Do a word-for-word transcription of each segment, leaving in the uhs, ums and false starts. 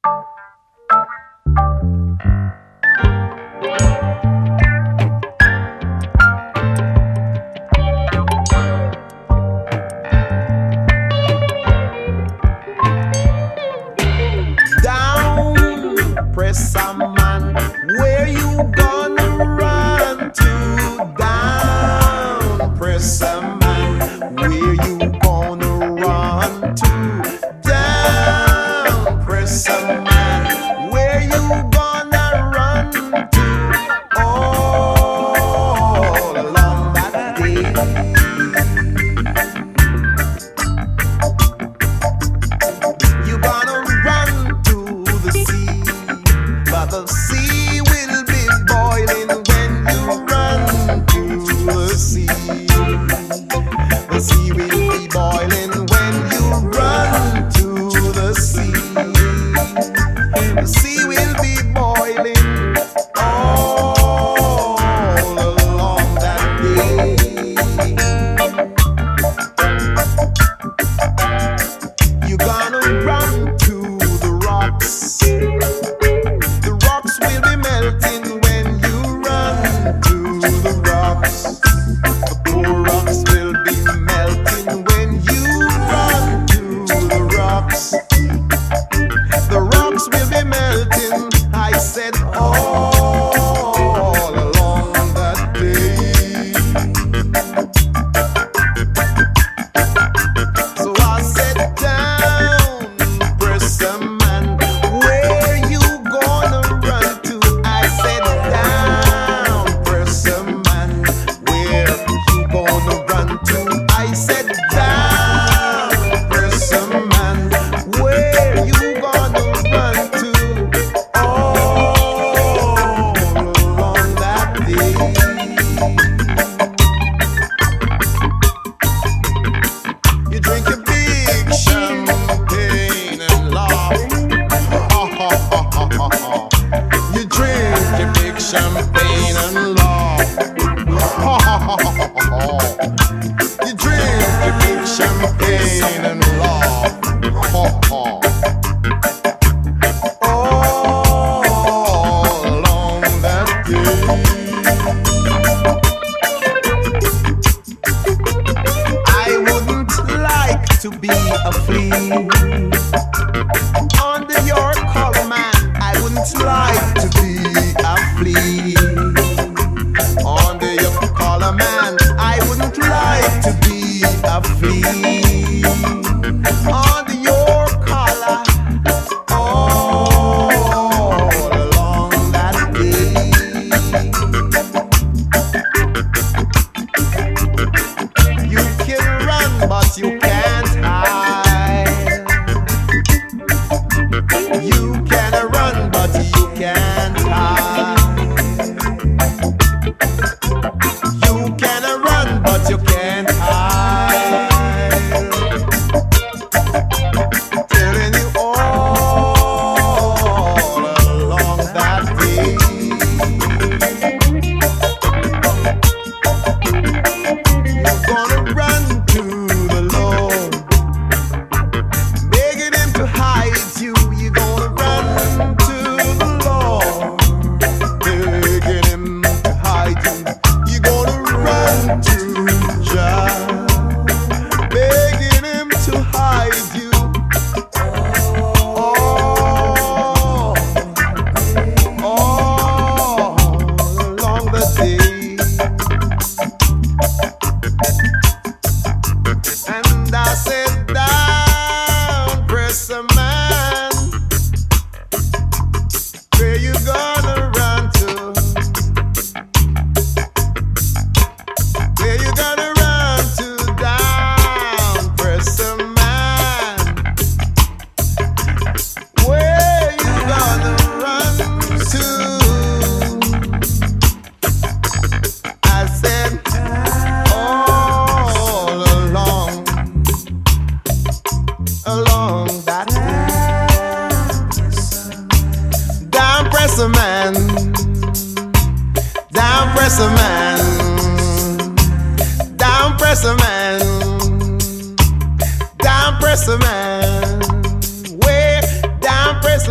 press a man, way down press a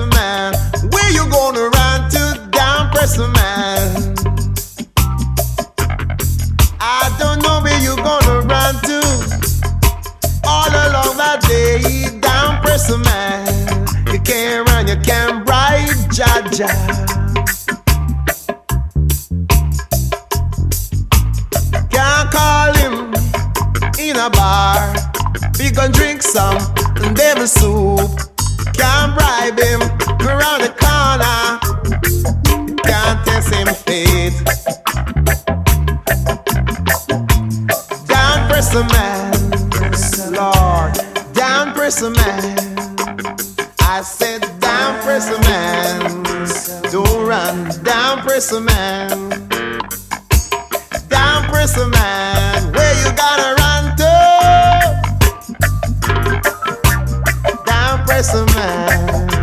pressure man. Where you gonna run to? Down pressure man. I don't know where you gonna run to. All along that day, down pressure man. You can't run, you can't bribe Jaja. Can't call him in a bar. We gon' drink some devil soup. Can't bribe him around the corner. Can't test him fate. Down pressure man, Lord. Down pressure man. I said down pressure man. Don't run. Down pressure man. Down pressure man. Where you gotta run to? Down pressure man.